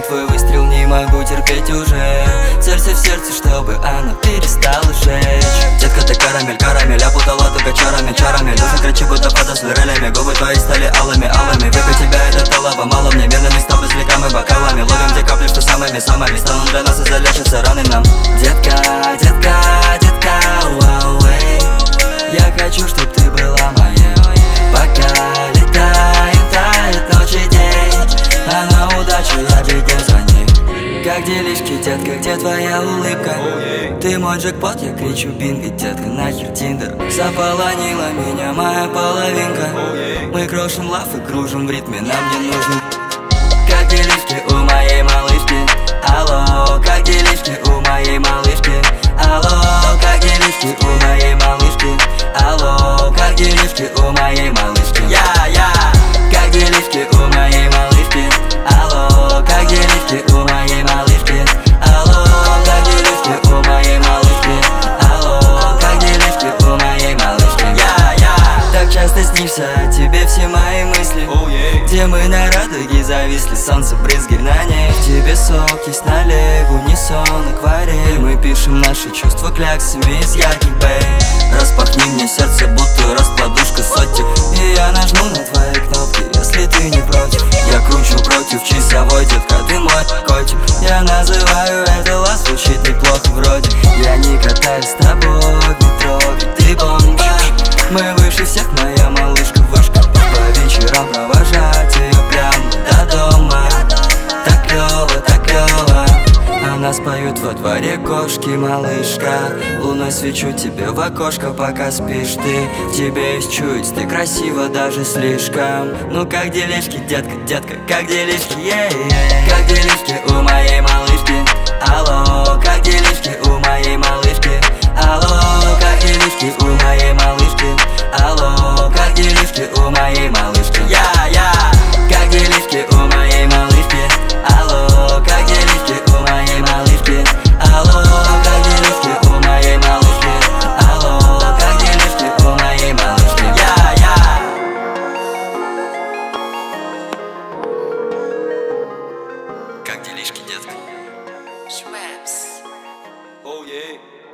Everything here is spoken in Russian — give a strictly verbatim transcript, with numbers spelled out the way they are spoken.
твой выстрел не могу терпеть уже. Целься в сердце, чтобы оно перестало жечь. Детка, ты карамель, карамель, опутала только чарами, чарами. Душа кричит, будто фото с дурелями. Губы твои стали алыми, алыми. Выпить тебя это толово, мало мне. Мирными стопы с ликами, бокалами. Ловим те капли, что самыми, самыми станут для нас и залечатся раны нам. Детка, детка, детка, вау, эй. Я хочу, чтоб ты была моей. Пока летает, тает ночь и день, а на удачу я бегу за ней. Как делишки, детка, где твоя улыбка? Ты мой джекпот, я кричу бинго, детка, нахер тиндер. Заполонила меня моя половинка. Мы крошим лав и кружим в ритме, нам не нужно. Как делишки у моей малышки? Алло, как делишки у моей малышки? Алло, как делишки у моей малышки? Алло, как делишки у моей малышки? Я, я, как делишки у моей малышки? Алло, как делишки у моей малышки? Алло, как делишки у моей малышки? Алло, как делишки у моей малышки? Я, я, так часто снишься о тебе все мои мысли. Где мы на радуге зависли, солнце брызги на ней. В тебе сок есть налег, унисон, акварель. Мы пишем наши чувства кляксами из ярких бэй. Распахни мне сердце, будто раскладушка сотик. И я нажму на твои кнопки, если ты не против. Я кручу против часовой, детка, ты мой котик. Я называю это лас, звучит неплохо вроде. Я не катаюсь с тобой в метро, ведь ты бомба. Мы выше всех, моя малышка, вышка. По вечерам провожать ее прямо до дома. Так клёво, так клёво. Она споют во дворе кошки, малышка. Луной свечу тебе в окошко, пока спишь ты. В тебе есть чуть, ты красива даже слишком. Ну как делишки, детка, детка, как делишки, yeah, yeah. Как делишки у моей малышки? Алло, как делишки у моей малышки? Алло, как делишки у моей малышки? Алло, как делишки у моей малышки? Я, я, как делишки у моей малышки? Алло, как делишки у моей малышки? Алло, как делишки у моей малышки? Алло, как делишки у моей малышки? Я, я. Как делишки, детка? Schweppes. Oh yeah.